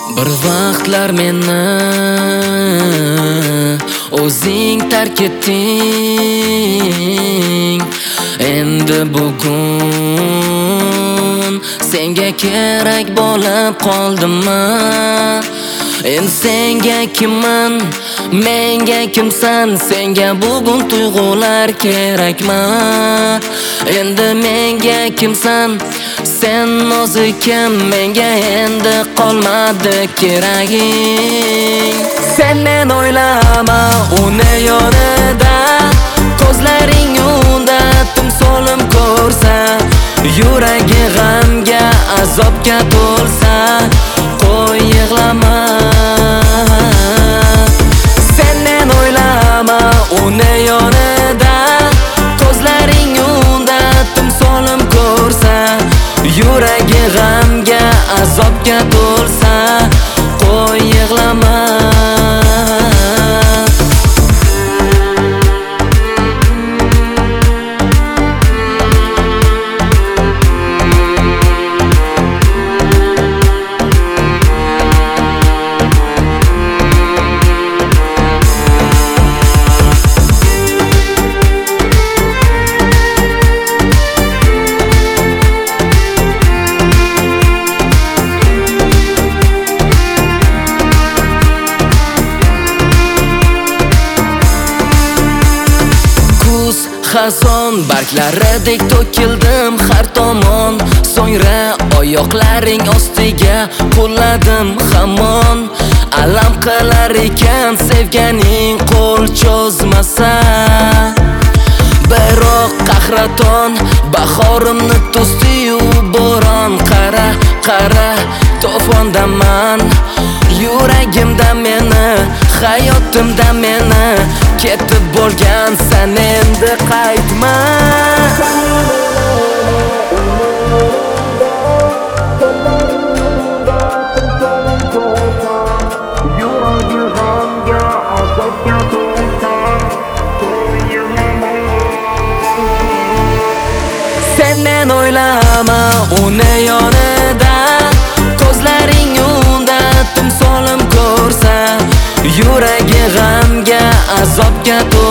Bir vaqtlar meni o'zing tark etding. Endi bugun senga kerak bo'lib qoldimmi? Endi senga kimman, menga kimsan? Senga bugun tuyg'ular kerakmi? Endi menga kimsan? Sen o'zi kim? Menga endi qolmadi keraging. Sen men o'ylama uni yonida, ko'zlaring unda timsolim ko'rsa, yuragi g'amga azobga to'lsa, qo'y yig'lama. Sen men o'ylama uni yonida, ko'zlaring unda timsolim ko'rsa, yuragi g'amga azobga to'lsa, qo'y yig'lama. Xazon barglaridek to'kildim har tomon, so'ngra oyoqlaring ostiga qo'lladim hamon. Alam qilar ekan sevganing qo'l cho'zmasa, biroq qahraton bahorimni to'sdi-yu bo'ron. Qara, qara, to'fondaman, yuragimda meni, hayotimda meni ketib bo'lgansan, endi qaytma. Sen men o'ylama uni yonida, ko'zlaring unda timsolim ko'rsa, yuragi g'amga azobga to'lsa,